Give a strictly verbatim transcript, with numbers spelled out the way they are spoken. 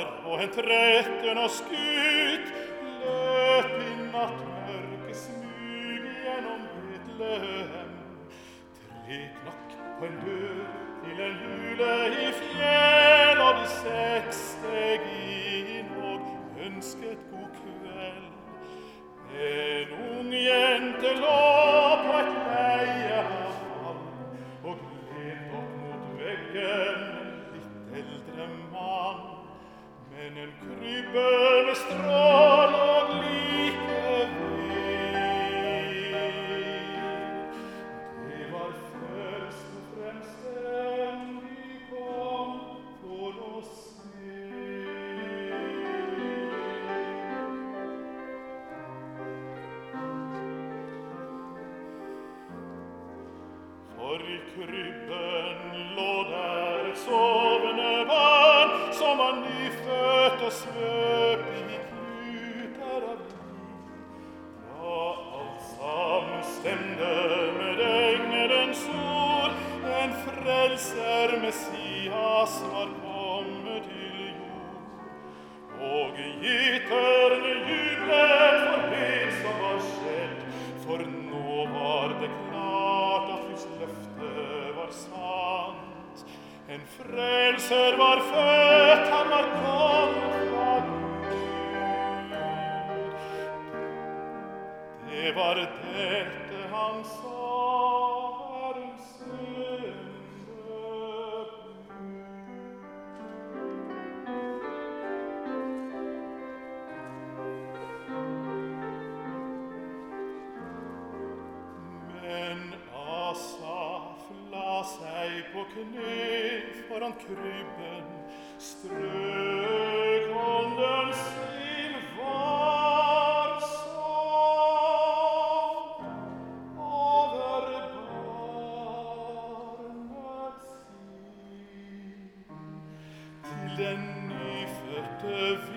og en tretten og skutt løp i nattmørke smug gjennom Betlehem. Tre knakk på en dør til en hule i fjell, og de seks steg inn og ønsket god kveld. En ung jente lå på et leiehavn og gled opp mot veggen en litt eldre mann. Men en krybbe med strå lå like ved. Det var først og fremst den vi kom for å se. For i krybben lå der et sovende barn, som var nyfødt og svøp i kluter av liv. Da alt samstemte med engelens ord, en frelser Messias var kommet til jord. Og gitterne jublet for det som var skjedd, for nå var det klart at Guds løfte var sant. En frelser var født, han var kommet fra Gud. Det var dette han sa, Herrens sendebud. Men Asaf la seg på kne foran krybben, strøk hånden sin varsomt over barnets sinn. Til den nyfødte